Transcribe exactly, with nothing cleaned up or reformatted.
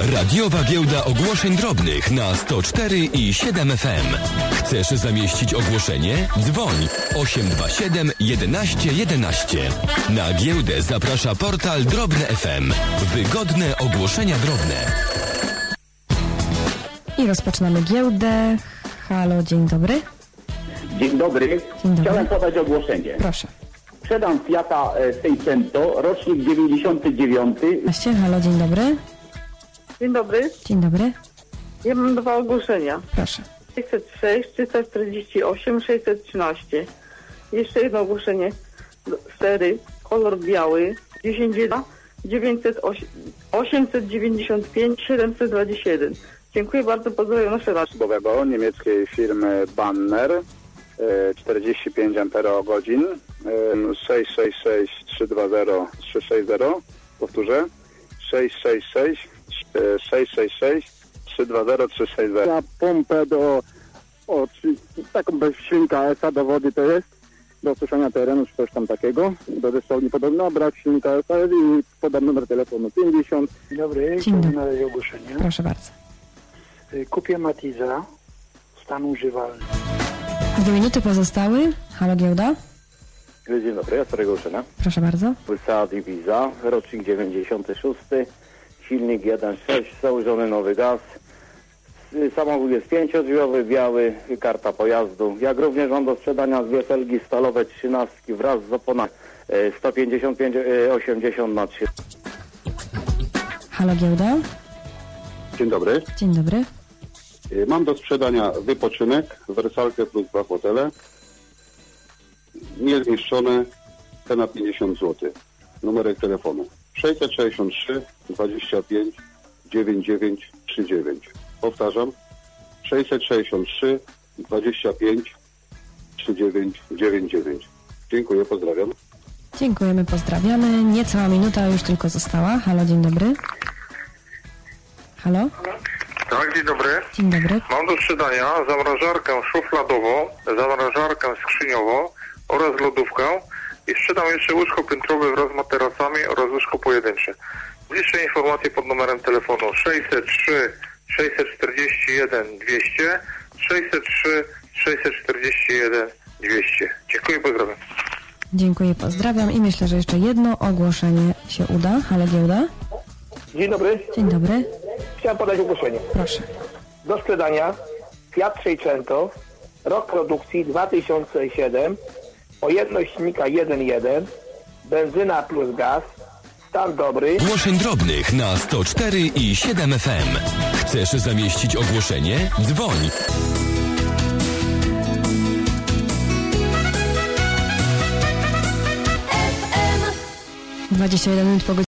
Radiowa giełda ogłoszeń drobnych na sto cztery i siedem F M. Chcesz zamieścić ogłoszenie? Dzwoń osiem dwa siedem jedenaście jedenaście. Na giełdę zaprasza portal Drobne F M. Wygodne ogłoszenia drobne. I rozpoczynamy giełdę. Halo, dzień dobry. Dzień dobry. Dzień dobry. Chciałem podać ogłoszenie. Proszę. Sprzedam Fiata Seicento, rocznik dziewięćdziesiąty dziewiąty. Właśnie, halo, dzień dobry. Dzień dobry. Dzień dobry. Ja mam dwa ogłoszenia. Proszę. sześćset sześć, trzysta czterdzieści osiem, sześćset trzynaście. Jeszcze jedno ogłoszenie. Cztery, kolor biały, dziesięć jeden, dziewięćset osiem, osiemset dziewięćdziesiąt pięć, siedemset dwadzieścia jeden. Dziękuję bardzo, pozdrawiam nasze raz. Dobowego niemieckiej firmy Banner, czterdzieści pięć amperogodzin, sześć sześć sześć trzy dwa zero trzy sześć zero. Powtórzę. sześć sześć sześć sześć sześć sześć trzy dwa zero trzy sześć zero. Na pompę do o, taką silnika S A do wody to jest, do osuszenia terenu czy coś tam takiego, do deszczowni podobno, brak silnika S A i podam numer telefonu pięćdziesiąt. Dzień dobry, Dzień dobry. na razie ogłoszenie. Proszę bardzo. Kupię Matiza, stan używalny. Dwie minuty pozostały. Halo, giełda. Dzień dobry, ja starego Uszyna. Proszę bardzo. Seat Ibiza, rocznik dziewięćdziesiąty szósty, silnik jeden sześć, założony nowy gaz. Samochód jest pięciodrzwiowy, biały, karta pojazdu. Jak również mam do sprzedania dwie felgi stalowe trzynastki wraz z oponami sto pięćdziesiąt pięć osiemdziesiąt na trzy. Halo, giełda. Dzień dobry. Dzień dobry. Mam do sprzedania wypoczynek, wersalkę plus dwa fotele. Niezniszczone, cena pięćdziesiąt złotych. Numerek telefonu sześćset sześćdziesiąt trzy dwadzieścia pięć dziewięćdziesiąt dziewięć trzydzieści dziewięć. Powtarzam. sześćset sześćdziesiąt trzy dwadzieścia pięć trzydzieści dziewięć dziewięćdziesiąt dziewięć. Dziękuję, pozdrawiam. Dziękujemy, pozdrawiamy. Niecała minuta już tylko została. Halo, dzień dobry. Halo? Tak, dzień dobry. Dzień dobry. Mam do sprzedania zamrażarkę szufladową, zamrażarkę skrzyniową oraz lodówkę i sprzedam jeszcze łóżko piętrowe wraz z materacami oraz łóżko pojedyncze. Bliższe informacje pod numerem telefonu sześćset trzy sześćset czterdzieści jeden dwieście, sześćset trzy sześćset czterdzieści jeden dwieście. Dziękuję, pozdrawiam. Dziękuję, pozdrawiam i myślę, że jeszcze jedno ogłoszenie się uda. Halo, giełda. Dzień dobry. Dzień dobry. Chciałem podać ogłoszenie. Proszę. Do sprzedania Fiat Seicento, rok produkcji dwa tysiące siedem, pojemność silnika jeden jeden, benzyna plus gaz, stan dobry. Ogłoszeń drobnych na sto cztery i siedem F M. Chcesz zamieścić ogłoszenie? Dzwoń. dwadzieścia jeden minut po